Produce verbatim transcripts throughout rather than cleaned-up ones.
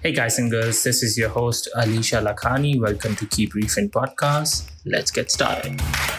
Hey guys and girls, this is your host Alisha Lakhani. Welcome to Keep Reefing Podcast. Let's get started.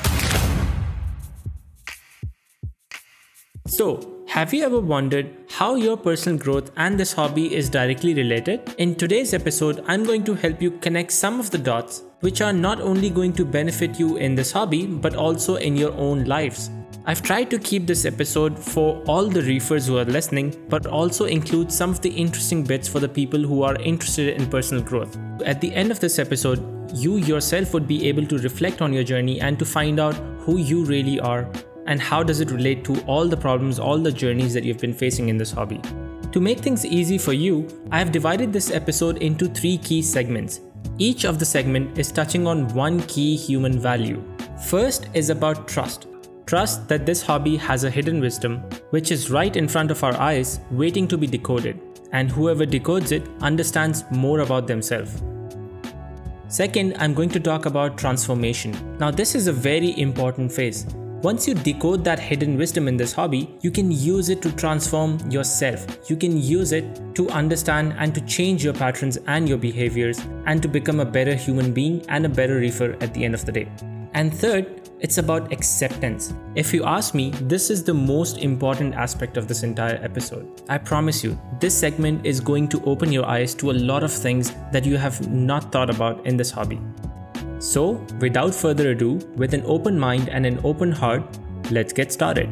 So, have you ever wondered how your personal growth and this hobby is directly related? In today's episode, I'm going to help you connect some of the dots which are not only going to benefit you in this hobby but also in your own lives. I've tried to keep this episode for all the reefers who are listening, but also include some of the interesting bits for the people who are interested in personal growth. At the end of this episode, you yourself would be able to reflect on your journey and to find out who you really are and how does it relate to all the problems, all the journeys that you've been facing in this hobby. To make things easy for you, I have divided this episode into three key segments. Each of the segment is touching on one key human value. First is about trust. Trust that this hobby has a hidden wisdom, which is right in front of our eyes, waiting to be decoded, and whoever decodes it understands more about themselves. Second, I'm going to talk about transformation. Now, this is a very important phase. Once you decode that hidden wisdom in this hobby, you can use it to transform yourself. You can use it to understand and to change your patterns and your behaviors, and to become a better human being and a better reefer at the end of the day. And third, it's about acceptance. If you ask me, this is the most important aspect of this entire episode. I promise you, this segment is going to open your eyes to a lot of things that you have not thought about in this hobby. So, without further ado, with an open mind and an open heart, let's get started.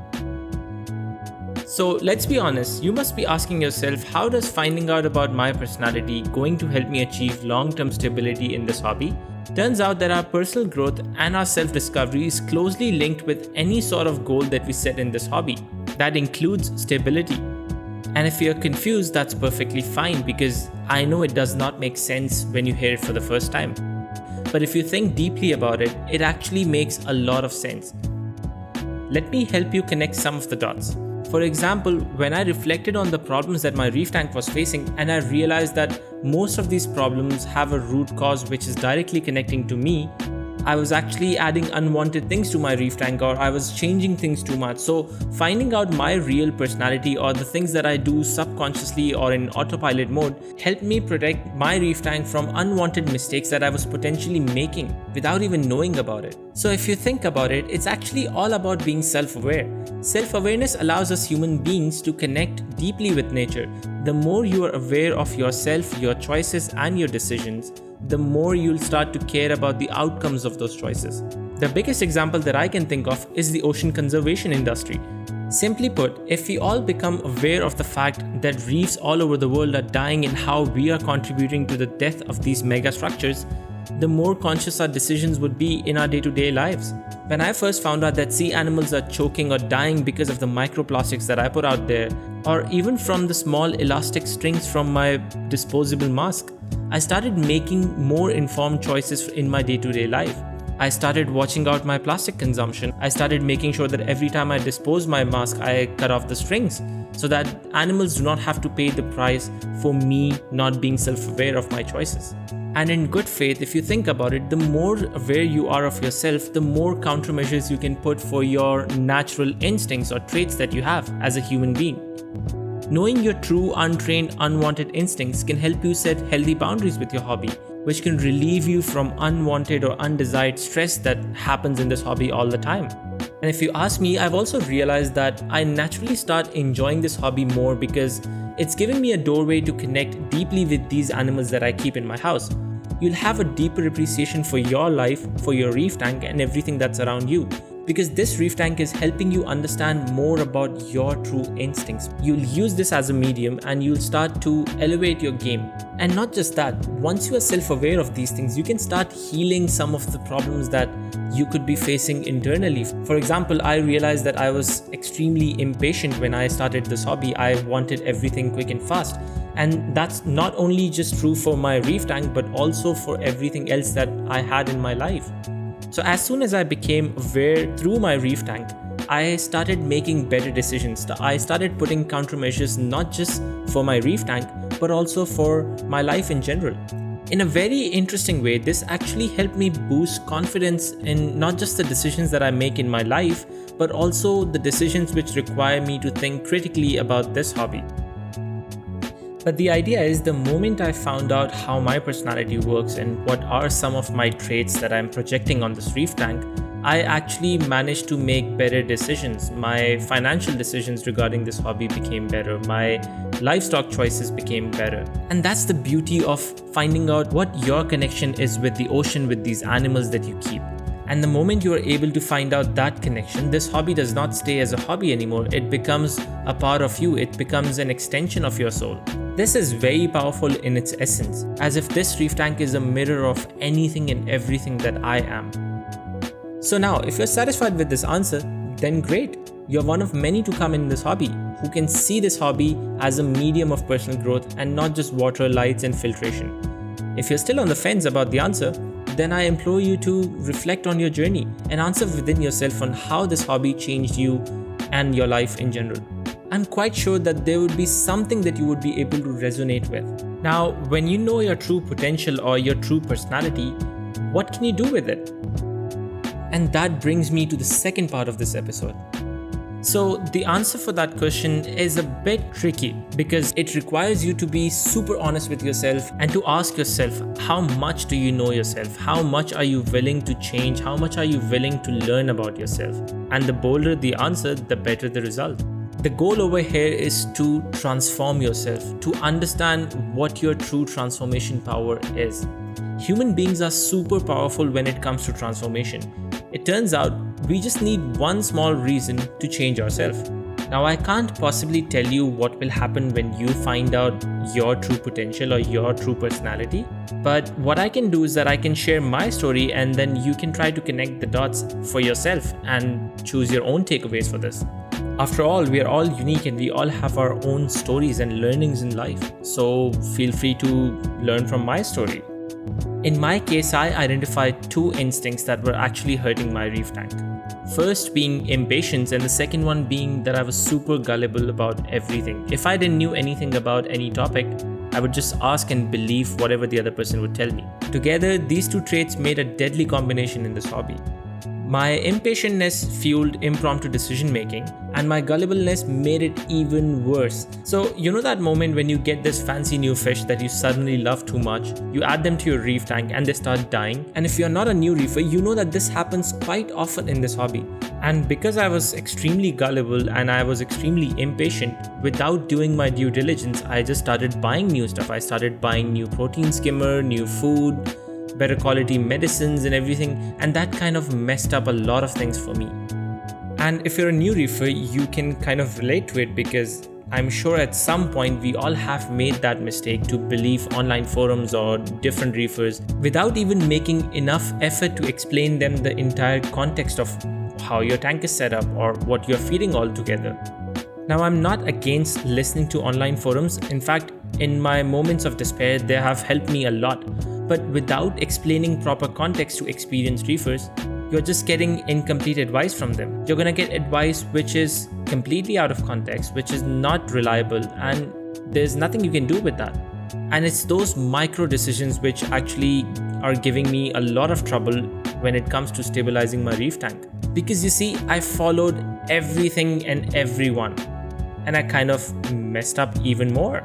So, let's be honest, you must be asking yourself, how does finding out about my personality going to help me achieve long-term stability in this hobby? Turns out that our personal growth and our self-discovery is closely linked with any sort of goal that we set in this hobby. That includes stability. And if you're confused, that's perfectly fine, because I know it does not make sense when you hear it for the first time. But if you think deeply about it, it actually makes a lot of sense. Let me help you connect some of the dots. For example, when I reflected on the problems that my reef tank was facing, and I realized that most of these problems have a root cause which is directly connecting to me, I was actually adding unwanted things to my reef tank, or I was changing things too much. So finding out my real personality, or the things that I do subconsciously or in autopilot mode, helped me protect my reef tank from unwanted mistakes that I was potentially making without even knowing about it. So if you think about it, it's actually all about being self-aware. Self-awareness allows us human beings to connect deeply with nature. The more you are aware of yourself, your choices and your decisions, the more you'll start to care about the outcomes of those choices. The biggest example that I can think of is the ocean conservation industry. Simply put, if we all become aware of the fact that reefs all over the world are dying and how we are contributing to the death of these mega structures, the more conscious our decisions would be in our day-to-day lives. When I first found out that sea animals are choking or dying because of the microplastics that I put out there, or even from the small elastic strings from my disposable mask, I started making more informed choices in my day-to-day life. I started watching out my plastic consumption. I started making sure that every time I dispose my mask, I cut off the strings, so that animals do not have to pay the price for me not being self-aware of my choices. And in good faith, if you think about it, the more aware you are of yourself, the more countermeasures you can put for your natural instincts or traits that you have as a human being. Knowing your true, untrained, unwanted instincts can help you set healthy boundaries with your hobby, which can relieve you from unwanted or undesired stress that happens in this hobby all the time. And if you ask me, I've also realized that I naturally start enjoying this hobby more because it's given me a doorway to connect deeply with these animals that I keep in my house. You'll have a deeper appreciation for your life, for your reef tank and everything that's around you, because this reef tank is helping you understand more about your true instincts. You'll use this as a medium and you'll start to elevate your game. And not just that, once you are self-aware of these things, you can start healing some of the problems that you could be facing internally. For example, I realized that I was extremely impatient when I started this hobby. I wanted everything quick and fast. And that's not only just true for my reef tank, but also for everything else that I had in my life. So as soon as I became aware through my reef tank, I started making better decisions. I started putting countermeasures not just for my reef tank, but also for my life in general. In a very interesting way, this actually helped me boost confidence in not just the decisions that I make in my life, but also the decisions which require me to think critically about this hobby. But the idea is, the moment I found out how my personality works and what are some of my traits that I'm projecting on this reef tank, I actually managed to make better decisions. My financial decisions regarding this hobby became better. My livestock choices became better. And that's the beauty of finding out what your connection is with the ocean, with these animals that you keep. And the moment you are able to find out that connection, this hobby does not stay as a hobby anymore. It becomes a part of you. It becomes an extension of your soul. This is very powerful in its essence, as if this reef tank is a mirror of anything and everything that I am. So now, if you're satisfied with this answer, then great. You're one of many to come in this hobby who can see this hobby as a medium of personal growth and not just water, lights, and filtration. If you're still on the fence about the answer, then I implore you to reflect on your journey and answer within yourself on how this hobby changed you and your life in general. I'm quite sure that there would be something that you would be able to resonate with. Now, when you know your true potential or your true personality, what can you do with it? And that brings me to the second part of this episode. So the answer for that question is a bit tricky because it requires you to be super honest with yourself and to ask yourself, how much do you know yourself? How much are you willing to change? How much are you willing to learn about yourself? And the bolder the answer, the better the result. The goal over here is to transform yourself, to understand what your true transformation power is. Human beings are super powerful when it comes to transformation. It turns out we just need one small reason to change ourselves. Now, I can't possibly tell you what will happen when you find out your true potential or your true personality. But what I can do is that I can share my story and then you can try to connect the dots for yourself and choose your own takeaways for this. After all, we are all unique and we all have our own stories and learnings in life. So feel free to learn from my story. In my case, I identified two instincts that were actually hurting my reef tank. First being impatience, and the second one being that I was super gullible about everything. If I didn't know anything about any topic, I would just ask and believe whatever the other person would tell me. Together, these two traits made a deadly combination in this hobby. My impatientness fueled impromptu decision making, and my gullibleness made it even worse. So, you know that moment when you get this fancy new fish that you suddenly love too much, you add them to your reef tank and they start dying. And if you're not a new reefer, you know that this happens quite often in this hobby. And because I was extremely gullible and I was extremely impatient, without doing my due diligence, I just started buying new stuff. I started buying new protein skimmer, new food, better quality medicines and everything, and that kind of messed up a lot of things for me. And if you're a new reefer, you can kind of relate to it because I'm sure at some point we all have made that mistake to believe online forums or different reefers without even making enough effort to explain them the entire context of how your tank is set up or what you're feeding altogether. Now, I'm not against listening to online forums. In fact, in my moments of despair, they have helped me a lot. But without explaining proper context to experienced reefers, you're just getting incomplete advice from them. You're gonna get advice which is completely out of context, which is not reliable, and there's nothing you can do with that. And it's those micro decisions which actually are giving me a lot of trouble when it comes to stabilizing my reef tank. Because you see, I followed everything and everyone, and I kind of messed up even more,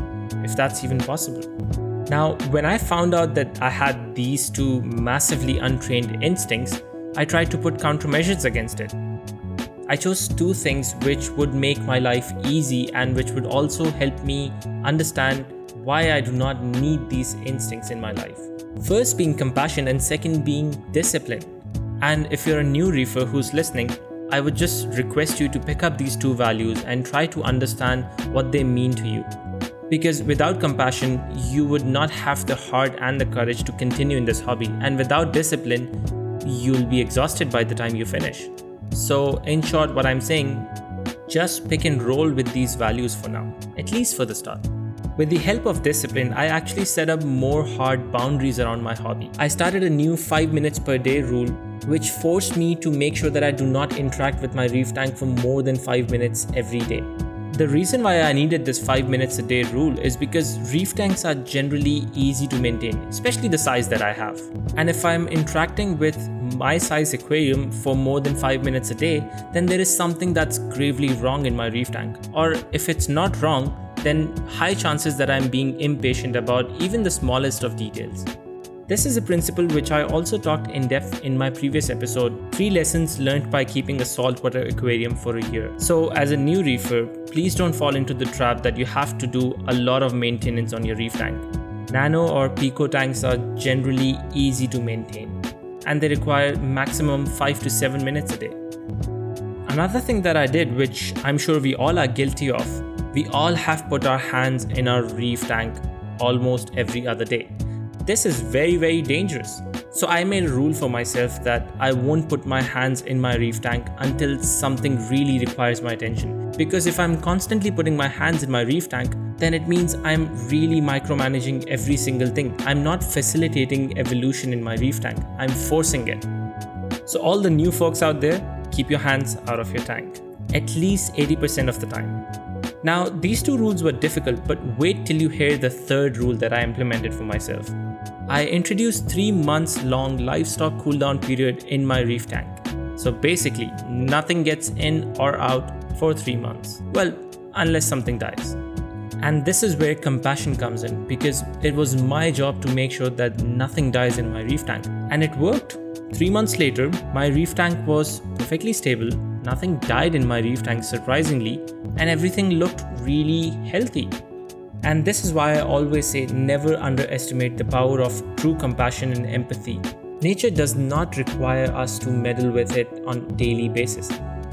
if that's even possible. Now, when I found out that I had these two massively untrained instincts, I tried to put countermeasures against it. I chose two things which would make my life easy and which would also help me understand why I do not need these instincts in my life. First being compassion and second being discipline. And if you're a new reefer who's listening, I would just request you to pick up these two values and try to understand what they mean to you. Because without compassion, you would not have the heart and the courage to continue in this hobby. And without discipline, you'll be exhausted by the time you finish. So in short, what I'm saying, just pick and roll with these values for now, at least for the start. With the help of discipline, I actually set up more hard boundaries around my hobby. I started a new five minutes per day rule, which forced me to make sure that I do not interact with my reef tank for more than five minutes every day. The reason why I needed this five minutes a day rule is because reef tanks are generally easy to maintain, especially the size that I have. And if I'm interacting with my size aquarium for more than five minutes a day, then there is something that's gravely wrong in my reef tank. Or if it's not wrong, then high chances that I'm being impatient about even the smallest of details. This is a principle which I also talked in depth in my previous episode, three lessons learned by keeping a saltwater aquarium for a year. So as a new reefer, please don't fall into the trap that you have to do a lot of maintenance on your reef tank. Nano or Pico tanks are generally easy to maintain, and they require maximum five to seven minutes a day. Another thing that I did, which I'm sure we all are guilty of, we all have put our hands in our reef tank almost every other day. This is very, very dangerous. So I made a rule for myself that I won't put my hands in my reef tank until something really requires my attention. Because if I'm constantly putting my hands in my reef tank, then it means I'm really micromanaging every single thing. I'm not facilitating evolution in my reef tank. I'm forcing it. So all the new folks out there, keep your hands out of your tank, at least eighty percent of the time. Now, these two rules were difficult, but wait till you hear the third rule that I implemented for myself. I introduced three months long livestock cooldown period in my reef tank. So basically, nothing gets in or out for three months. Well, unless something dies. And this is where compassion comes in, because it was my job to make sure that nothing dies in my reef tank. And it worked. Three months later, my reef tank was perfectly stable, nothing died in my reef tank surprisingly, and everything looked really healthy. And this is why I always say never underestimate the power of true compassion and empathy. Nature does not require us to meddle with it on a daily basis.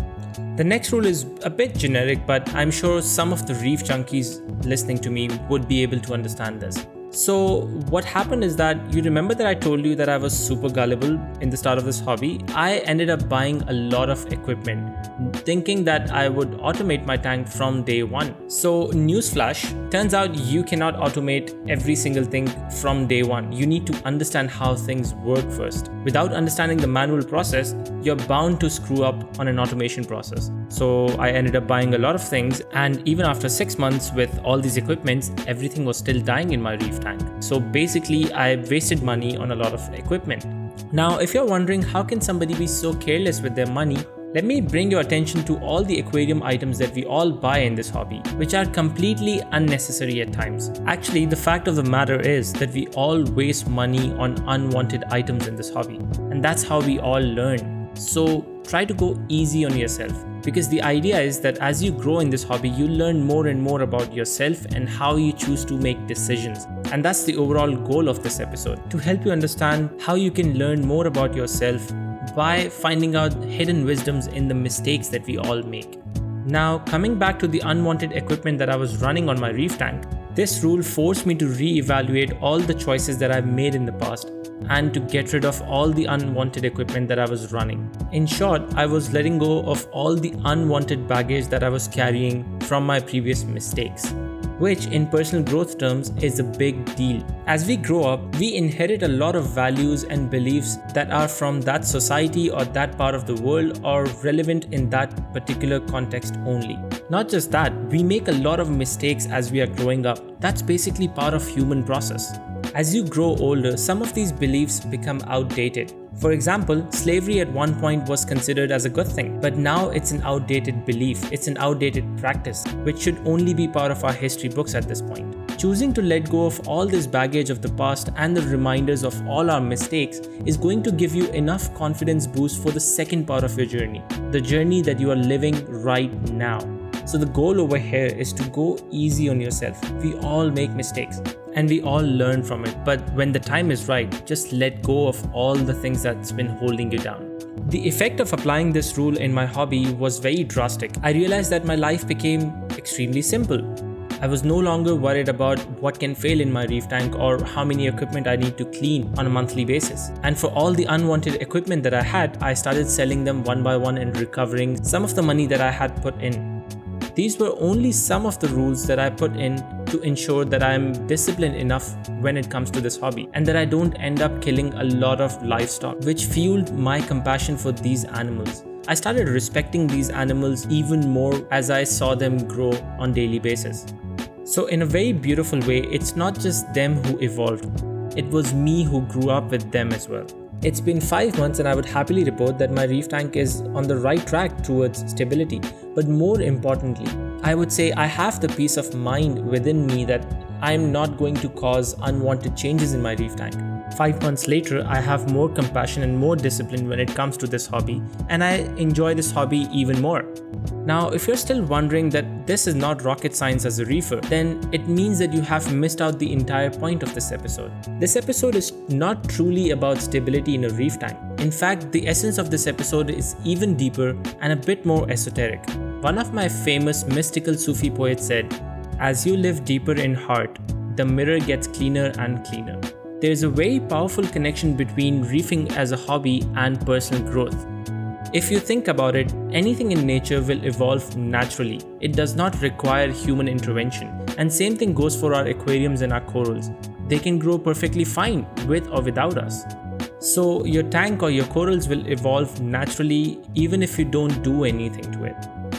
The next rule is a bit generic, but I'm sure some of the reef junkies listening to me would be able to understand this. So what happened is that, you remember that I told you that I was super gullible in the start of this hobby? I ended up buying a lot of equipment, thinking that I would automate my tank from day one. So newsflash, turns out you cannot automate every single thing from day one. You need to understand how things work first. Without understanding the manual process, you're bound to screw up on an automation process. So I ended up buying a lot of things, and even after six months with all these equipments, everything was still dying in my reef tank. So basically, I wasted money on a lot of equipment. Now, if you're wondering how can somebody be so careless with their money, let me bring your attention to all the aquarium items that we all buy in this hobby, which are completely unnecessary at times. Actually, the fact of the matter is that we all waste money on unwanted items in this hobby, and that's how we all learn. So try to go easy on yourself, because the idea is that as you grow in this hobby, you learn more and more about yourself and how you choose to make decisions. And that's the overall goal of this episode, to help you understand how you can learn more about yourself by finding out hidden wisdoms in the mistakes that we all make. Now, coming back to the unwanted equipment that I was running on my reef tank, this rule forced me to re-evaluate all the choices that I've made in the past and to get rid of all the unwanted equipment that I was running. In short, I was letting go of all the unwanted baggage that I was carrying from my previous mistakes, which in personal growth terms is a big deal. As we grow up, we inherit a lot of values and beliefs that are from that society or that part of the world, or relevant in that particular context only. Not just that, we make a lot of mistakes as we are growing up. That's basically part of human process. As you grow older, some of these beliefs become outdated. For example, slavery at one point was considered as a good thing, but now it's an outdated belief, it's an outdated practice, which should only be part of our history books at this point. Choosing to let go of all this baggage of the past and the reminders of all our mistakes is going to give you enough confidence boost for the second part of your journey, the journey that you are living right now. So the goal over here is to go easy on yourself. We all make mistakes and we all learn from it, but when the time is right, just let go of all the things that's been holding you down. The effect of applying this rule in my hobby was very drastic. I realized that my life became extremely simple. I was no longer worried about what can fail in my reef tank or how many equipment I need to clean on a monthly basis. And for all the unwanted equipment that I had, I started selling them one by one and recovering some of the money that I had put in. These were only some of the rules that I put in to ensure that I am disciplined enough when it comes to this hobby, and that I don't end up killing a lot of livestock, which fueled my compassion for these animals. I started respecting these animals even more as I saw them grow on a daily basis. So in a very beautiful way, it's not just them who evolved, it was me who grew up with them as well. It's been five months and I would happily report that my reef tank is on the right track towards stability. But more importantly, I would say I have the peace of mind within me that I'm not going to cause unwanted changes in my reef tank. Five months later, I have more compassion and more discipline when it comes to this hobby, and I enjoy this hobby even more. Now, if you're still wondering that this is not rocket science as a reefer, then it means that you have missed out the entire point of this episode. This episode is not truly about stability in a reef tank. In fact, the essence of this episode is even deeper and a bit more esoteric. One of my famous mystical Sufi poets said, "As you live deeper in heart, the mirror gets cleaner and cleaner." There is a very powerful connection between reefing as a hobby and personal growth. If you think about it, anything in nature will evolve naturally. It does not require human intervention. And same thing goes for our aquariums and our corals. They can grow perfectly fine with or without us. So your tank or your corals will evolve naturally even if you don't do anything to it.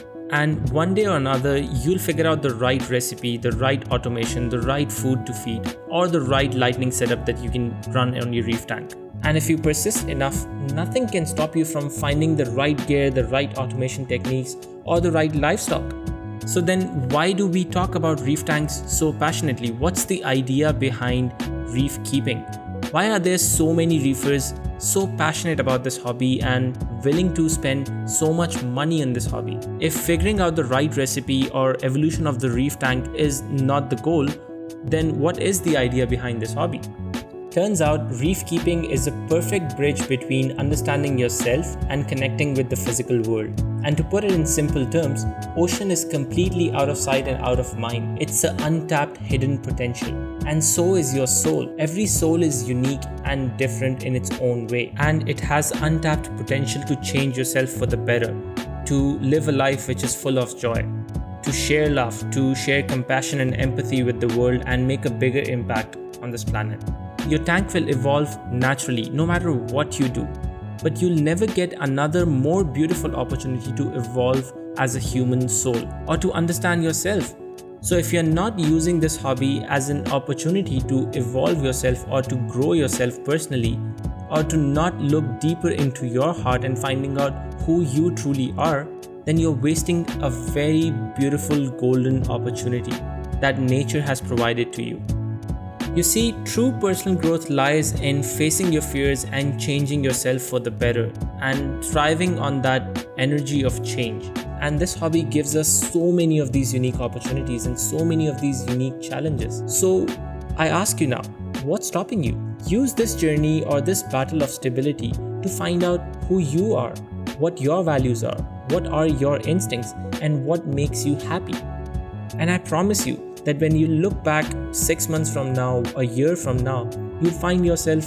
And one day or another, you'll figure out the right recipe, the right automation, the right food to feed, or the right lighting setup that you can run on your reef tank. And if you persist enough, nothing can stop you from finding the right gear, the right automation techniques, or the right livestock. So then why do we talk about reef tanks so passionately? What's the idea behind reef keeping? Why are there so many reefers so passionate about this hobby and willing to spend so much money on this hobby? If figuring out the right recipe or evolution of the reef tank is not the goal, then what is the idea behind this hobby? Turns out, reef keeping is a perfect bridge between understanding yourself and connecting with the physical world. And to put it in simple terms, ocean is completely out of sight and out of mind. It's an untapped hidden potential. And so is your soul. Every soul is unique and different in its own way. And it has untapped potential to change yourself for the better, to live a life which is full of joy, to share love, to share compassion and empathy with the world and make a bigger impact on this planet. Your tank will evolve naturally no matter what you do, but you'll never get another more beautiful opportunity to evolve as a human soul or to understand yourself. So if you're not using this hobby as an opportunity to evolve yourself or to grow yourself personally, or to not look deeper into your heart and finding out who you truly are, then you're wasting a very beautiful golden opportunity that nature has provided to you. You see, true personal growth lies in facing your fears and changing yourself for the better and thriving on that energy of change. And this hobby gives us so many of these unique opportunities and so many of these unique challenges. So I ask you now, what's stopping you? Use this journey or this battle of stability to find out who you are, what your values are, what are your instincts, and what makes you happy. And I promise you, that when you look back six months from now, a year from now, you'll find yourself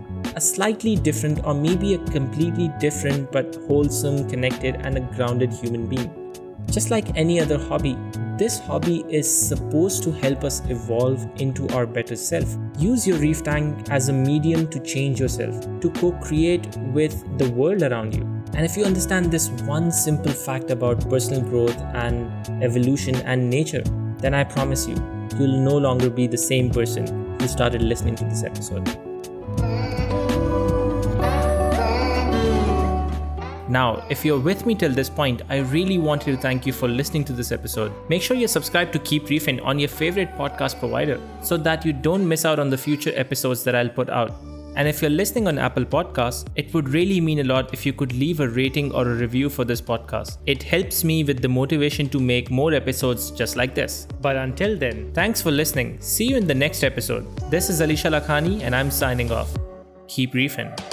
a slightly different or maybe a completely different but wholesome, connected and a grounded human being. Just like any other hobby, this hobby is supposed to help us evolve into our better self. Use your reef tank as a medium to change yourself, to co-create with the world around you. And if you understand this one simple fact about personal growth and evolution and nature, then I promise you, you'll no longer be the same person who started listening to this episode. Now, if you're with me till this point, I really wanted to thank you for listening to this episode. Make sure you're subscribed to Keep Reefing on your favorite podcast provider so that you don't miss out on the future episodes that I'll put out. And if you're listening on Apple Podcasts, it would really mean a lot if you could leave a rating or a review for this podcast. It helps me with the motivation to make more episodes just like this. But until then, thanks for listening. See you in the next episode. This is Alisha Lakhani and I'm signing off. Keep reefing.